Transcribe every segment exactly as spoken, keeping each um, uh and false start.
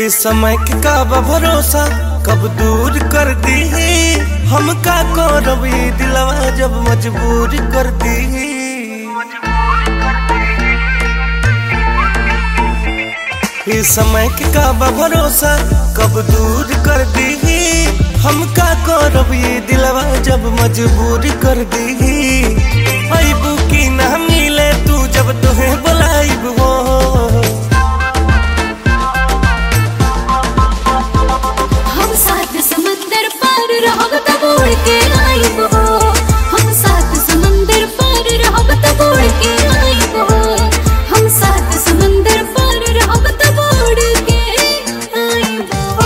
ये समय के का भरोसा कब दूर कर दी हम का करब ई दिलवा जब मजबूर कर दी। ये समय के का भरोसा कब दूर कर दी हम का करब ई दिलवा जब मजबूर कर दी। अबू की ना मिले तू जब तुहे बुलाइब हो हम साथ समंदर पार रहब तब उड़ के आइब हो। हम साथ समंदर पार रहब तब उड़ के आइब हो। हम साथ समंदर पार रहब तब उड़ के आइब हो।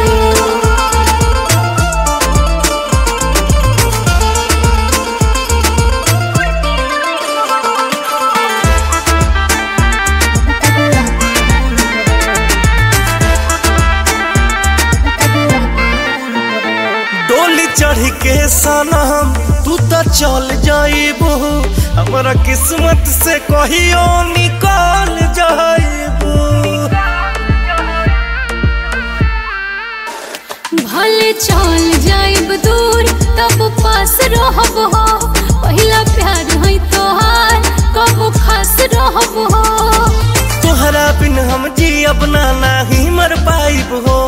डोली चढ़ के सनम तू तो चल जाइबू हमारा किस्मत से कहियो निकल जाइबू। भले चल जाइब दूर तब पास रहब हो। पहिला प्यार है तोहार कब खास रहब हो। तोहरा बिन हम जी अपना नहीं मर पाइब हो।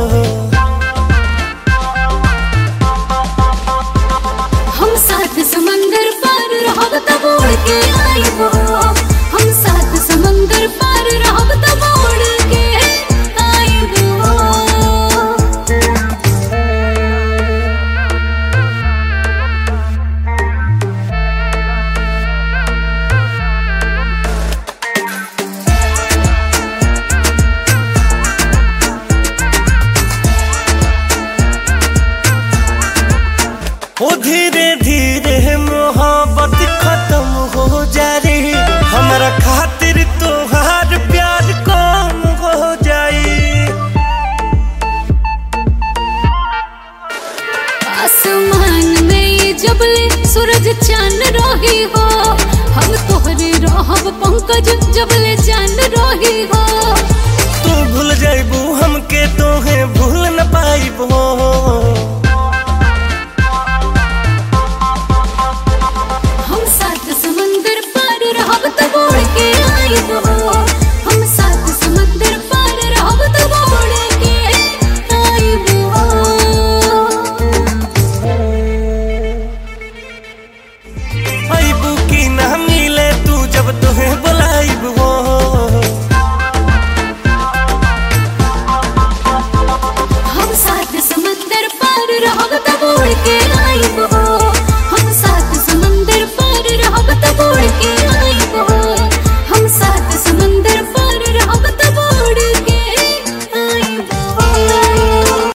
हम साथ समंदर पार रहब तब उड़ के आइब हो। हम साथ समंदर पार रहब तब उड़ के आइब हो। ओ धीरे धीरे मोहब्बत खत्म हो जा रही हमारा खातिर तोहार प्यार कम हो जाई। आसमान में जबले सूरज चांद रही हो। हम तोहरे रहब पंकज जबले जान रही हो। तू भूल जाइबू हमके तोहे भूल